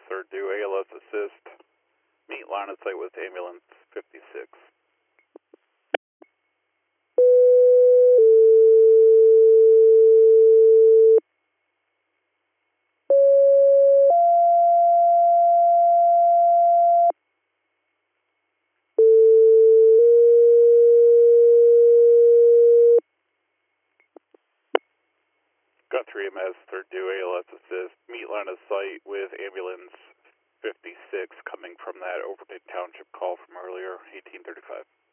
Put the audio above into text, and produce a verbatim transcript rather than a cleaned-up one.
third due, A L S assist. Meet line of sight with ambulance fifty-six. Got three M S, third due, A L S assist. Meet line of sight with ambulance fifty-six coming from that Overton Township call from earlier, eighteen thirty-five.